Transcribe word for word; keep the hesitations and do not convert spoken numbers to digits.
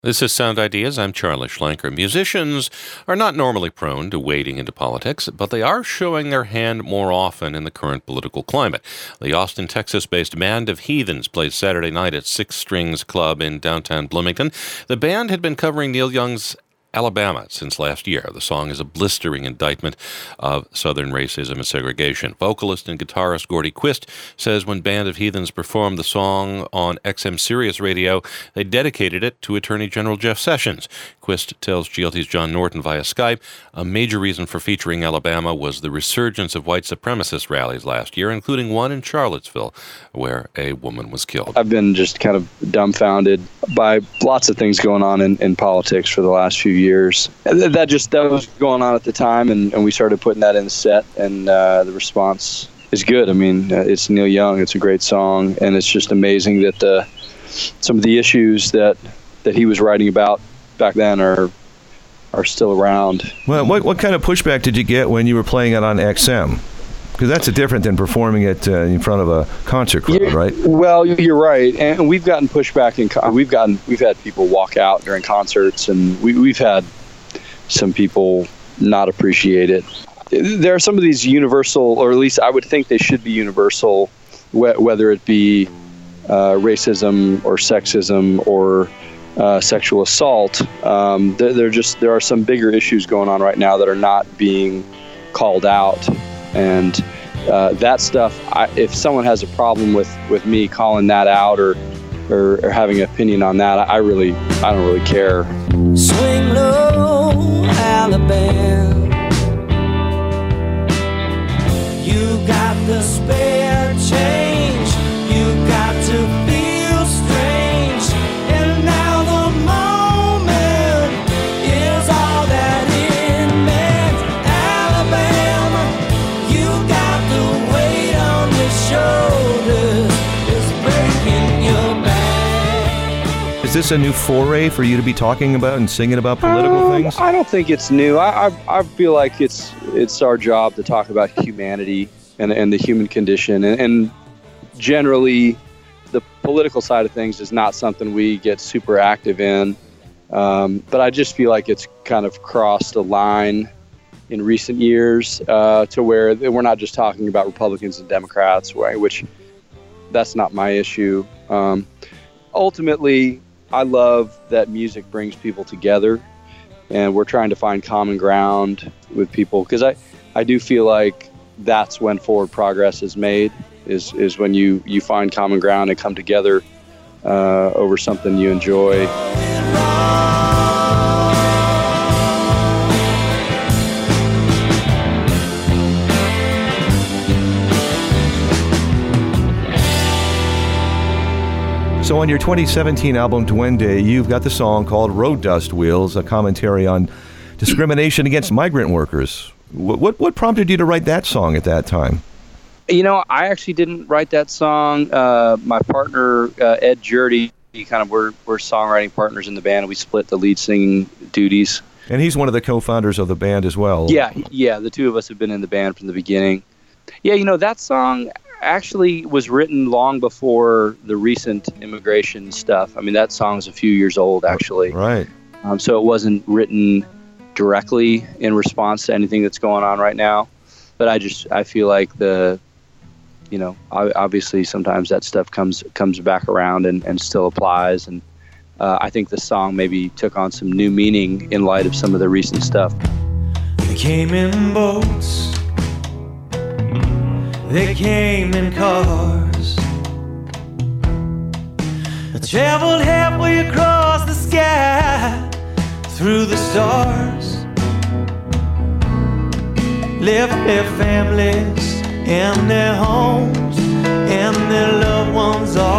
This is Sound Ideas. I'm Charlie Schlenker. Musicians are not normally prone to wading into politics, but they are showing their hand more often in the current political climate. The Austin, Texas-based Band of Heathens played Saturday night at Six Strings Club in downtown Bloomington. The band had been covering Neil Young's Alabama since last year. The song is a blistering indictment of Southern racism and segregation. Vocalist and guitarist Gordy Quist says when Band of Heathens performed the song on X M Sirius Radio, they dedicated it to Attorney General Jeff Sessions. Quist tells G L T's John Norton via Skype a major reason for featuring Alabama was the resurgence of white supremacist rallies last year, including one in Charlottesville, where a woman was killed. I've been just kind of dumbfounded by lots of things going on in, in politics for the last few years. That just that was going on at the time, and, and we started putting that in the set, and uh, the response is good. I mean, uh, it's Neil Young. It's a great song, and it's just amazing that the, some of the issues that, that he was writing about back then are are still around. Well, what what kind of pushback did you get when you were playing it on X M? Because that's a different than performing it uh, in front of a concert crowd, you're, right? Well, you're right, and we've gotten pushback in. Con- we've gotten we've had people walk out during concerts, and we, we've had some people not appreciate it. There are some of these universal, or at least I would think they should be universal, wh- whether it be uh, racism or sexism or uh, sexual assault. Um, they're, they're just there are some bigger issues going on right now that are not being called out. And uh, that stuff, I, if someone has a problem with, with me calling that out or, or or having an opinion on that, I really, I don't really care. Swing low, Alabama. You got the spare change. You got to feel strange. And now the moment is all that it meant. Alabama, you got the weight on your shoulders. It's breaking your back. Is this a new foray for you to be talking about and singing about political um, things? I don't think it's new. I, I I feel like it's it's our job to talk about humanity and and the human condition, and, and generally the political side of things is not something we get super active in. Um, but I just feel like it's kind of crossed a line in recent years uh, to where we're not just talking about Republicans and Democrats, right, which that's not my issue. Um, ultimately, I love that music brings people together, and we're trying to find common ground with people, because I, I do feel like that's when forward progress is made, is, is when you, you find common ground and come together uh, over something you enjoy. So on your twenty seventeen album, Duende, you've got the song called Road Dust Wheels, a commentary on discrimination against migrant workers. What, what what prompted you to write that song at that time? You know, I actually didn't write that song. Uh, my partner, uh, Ed Jurdy, he kind of we're, we're songwriting partners in the band, and we split the lead singing duties. And he's one of the co-founders of the band as well. Yeah, yeah, the two of us have been in the band from the beginning. Yeah, you know, that song actually was written long before the recent immigration stuff. I mean, that song's a few years old, actually. Right. Um, so it wasn't written directly in response to anything that's going on right now. But I just, I feel like the, you know, obviously sometimes that stuff comes comes back around and, and still applies. And uh, I think the song maybe took on some new meaning in light of some of the recent stuff. They came in boats. They came in cars. They traveled halfway across the sky, through the stars. Left their families and their homes and their loved ones all